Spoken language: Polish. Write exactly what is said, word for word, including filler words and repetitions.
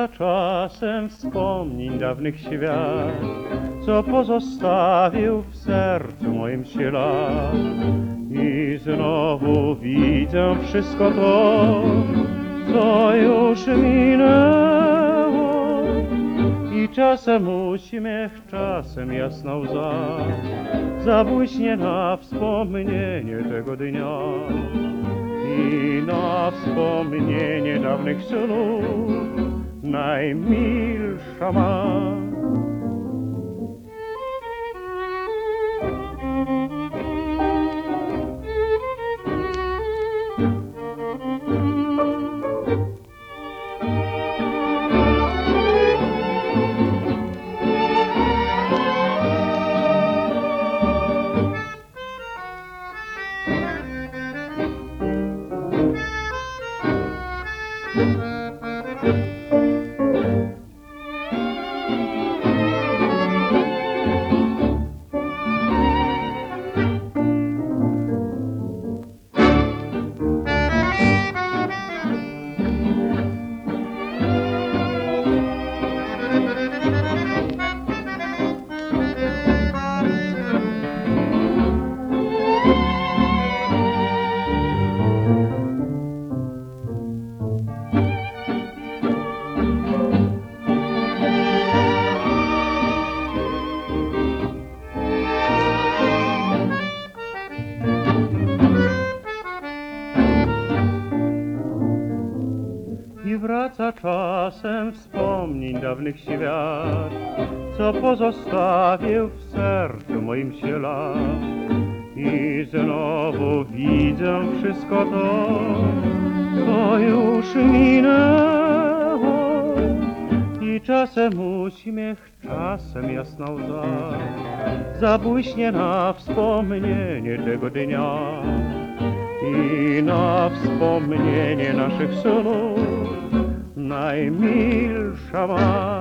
wraca czasem wspomnień dawnych świat, co pozostawił w sercu moim ślad. I znowu widzę wszystko to, co już minęło. I czasem uśmiech, czasem jasna łza zabłyśnie na wspomnienie tego dnia. I na wspomnienie dawnych snów najmilsza ma. I wraca czasem wspomnień dawnych świat, co pozostawił w sercu moim ślad. I znowu widzę wszystko to, co już minęło. I czasem uśmiech, czasem jasna łza zabłyśnie na wspomnienie tego dnia. I na wspomnienie naszych snów najmilsza ma.